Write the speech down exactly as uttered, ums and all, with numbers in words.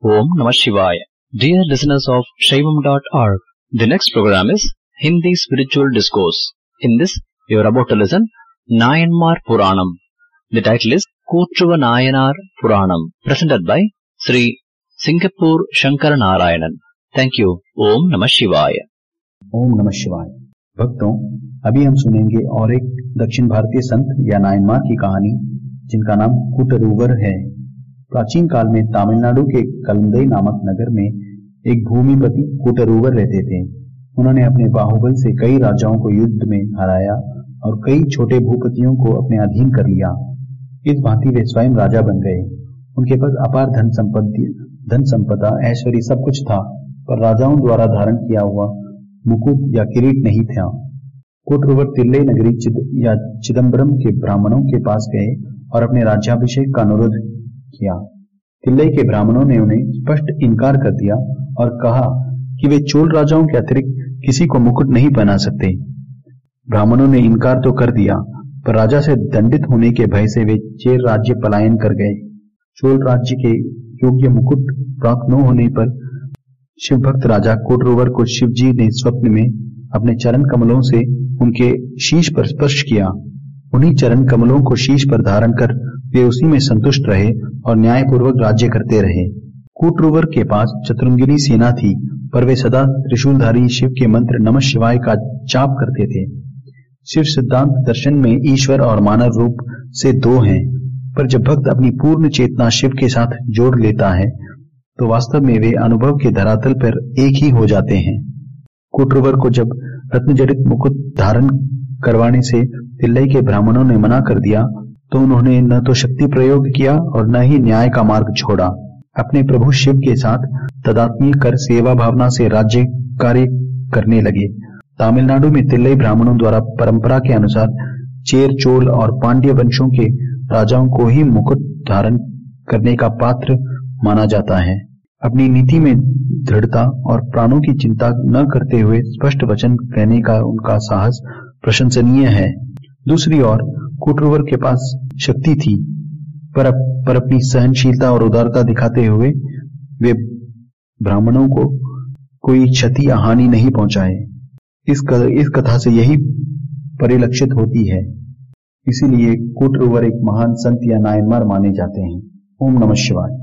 Om Namah Shivaya. Dear listeners of Shaivam dot org, the next program is Hindi Spiritual Discourse. In this, you are about to listen Nayanmar Puranam. The title is Koottruva Nayanar Puranam, presented by Sri Singapore Shankara Narayanan. Thank you. Om Namah Shivaya. ओम नमः शिवाय। भक्तों, अभी हम सुनेंगे और एक दक्षिण भारतीय संत या नायनमार की कहानी, जिनका नाम कूटरूवर है। प्राचीन काल में तमिलनाडु के कलंदई नामक नगर में एक भूमिपति कूटरूवर रहते थे। उन्होंने अपने बाहुबल से कई राजाओं को युद्ध में हराया और कई छोटे भूपतियों को अपने अधीन कर लिया। इस भांति वे स्वयं राजा बन गए। उनके पास अपार धन संपत्ति धन संपदा ऐश्वर्य सब कुछ था, पर राजाओं द्वारा धारण किया हुआ मुकुट या किरीट नहीं था। कूटरूवर तिल्लई नगरी चिद, या चिदम्बरम के ब्राह्मणों के पास गए और अपने राज्याभिषेक का अनुरोध किया। तिल्लई के ब्राह्मणों ने उन्हें स्पष्ट इनकार कर दिया और कहा कि वे चोल राजाओं के अतिरिक्त किसी को मुकुट नहीं पहना सकते। ब्राह्मणों ने इनकार तो कर दिया, पर राजा से दंडित होने के भय से वे चेर राज्य पलायन कर गए। चोल राज्य के योग्य मुकुट प्राप्त न होने पर शिव भक्त राजा कूटरूवर को शिवजी ने स्वप्न में अपने चरण कमलों से उनके शीश पर स्पर्श किया। उन्हीं चरण कमलों को शीश पर धारण कर वे उसी में संतुष्ट रहे और न्यायपूर्वक राज्य करते रहे। कूटरूवर के पास चतुरंगिनी सेना थी, पर वे सदा त्रिशूलधारी शिव के मंत्र नमः शिवाय का जाप करते थे। शिव सिद्धांत दर्शन में ईश्वर और मानव रूप से दो हैं, पर जब भक्त अपनी पूर्ण चेतना शिव के साथ जोड़ लेता है तो वास्तव में वे अनुभव के धरातल पर एक ही हो जाते हैं। कूटरूवर को जब रत्नजड़ित मुकुट धारण करवाने से तिल्लई के ब्राह्मणों ने मना कर दिया तो उन्होंने न तो शक्ति प्रयोग किया और न ही न्याय का मार्ग छोड़ा। अपने प्रभु शिव के साथ तदात्म्य कर सेवा भावना से राज्य कार्य करने लगे। तमिलनाडु में तिल्लई ब्राह्मणों द्वारा परंपरा के अनुसार चेर, चोल और पांड्य वंशों के राजाओं को ही मुकुट धारण करने का पात्र माना जाता है। अपनी नीति में दृढ़ता और प्राणों की चिंता न करते हुए स्पष्ट वचन कहने का उनका साहस प्रशंसनीय है। दूसरी ओर कूटरूवर के पास शक्ति थी, पर, पर अपनी सहनशीलता और उदारता दिखाते हुए वे ब्राह्मणों को कोई क्षति या हानि नहीं पहुंचाए। इस, इस कथा से यही परिलक्षित होती है। इसीलिए कूटरूवर एक महान संत या नायनमार माने जाते हैं। ओम नमः शिवाय।